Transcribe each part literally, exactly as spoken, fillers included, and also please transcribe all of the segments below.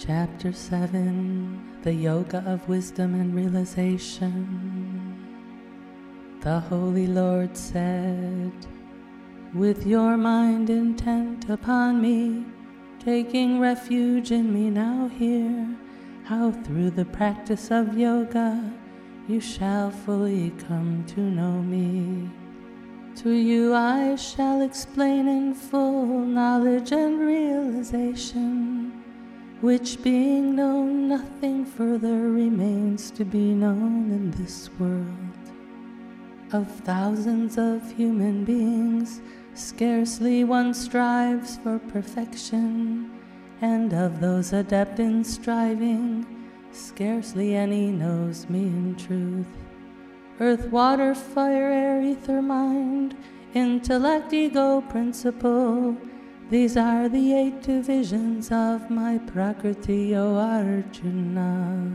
Chapter seven, The Yoga of Wisdom and Realization. The Holy Lord said, "With your mind intent upon me, taking refuge in me now hear, how through the practice of yoga you shall fully come to know me. To you I shall explain in full knowledge and realization, which being known nothing further remains to be known in this world. Of thousands of human beings, scarcely one strives for perfection, and of those adept in striving, scarcely any knows me in truth. Earth, water, fire, air, ether, mind, intellect, ego, principle, these are the eight divisions of my Prakriti, O Arjuna.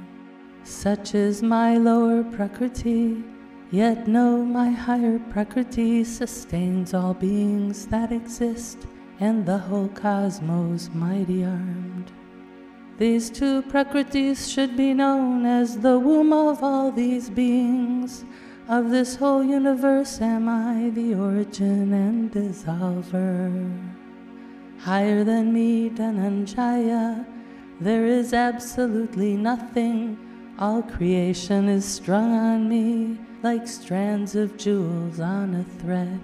Such is my lower Prakriti, yet know my higher Prakriti sustains all beings that exist, and the whole cosmos mighty armed. These two Prakritis should be known as the womb of all these beings. Of this whole universe am I the origin and dissolver. Higher than me, Dhananjaya, there is absolutely nothing. All creation is strung on me like strands of jewels on a thread.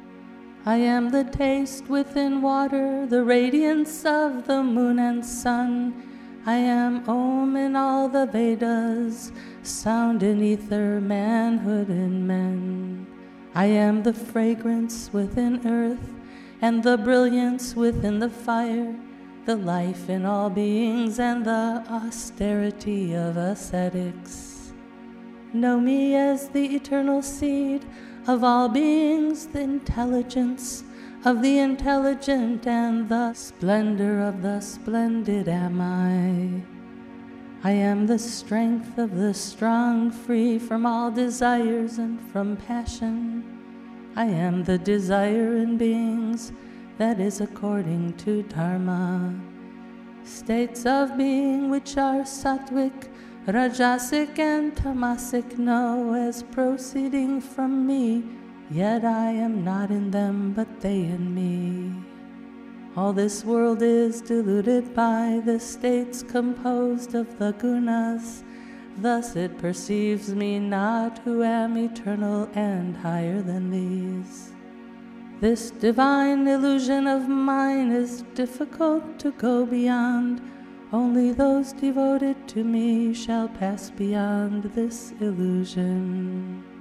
I am the taste within water, the radiance of the moon and sun. I am Om in all the Vedas, sound in ether, manhood in men. I am the fragrance within earth, and the brilliance within the fire, the life in all beings, and the austerity of ascetics. Know me as the eternal seed of all beings, the intelligence of the intelligent, and the splendor of the splendid am I. I am the strength of the strong, free from all desires and from passion. I am the desire in beings that is according to Dharma. States of being which are sattvic, rajasic, and tamasic know as proceeding from me, yet I am not in them, but they in me. All this world is deluded by the states composed of the gunas. Thus it perceives me not, who am eternal and higher than these. This divine illusion of mine is difficult to go beyond. Only those devoted to me shall pass beyond this illusion.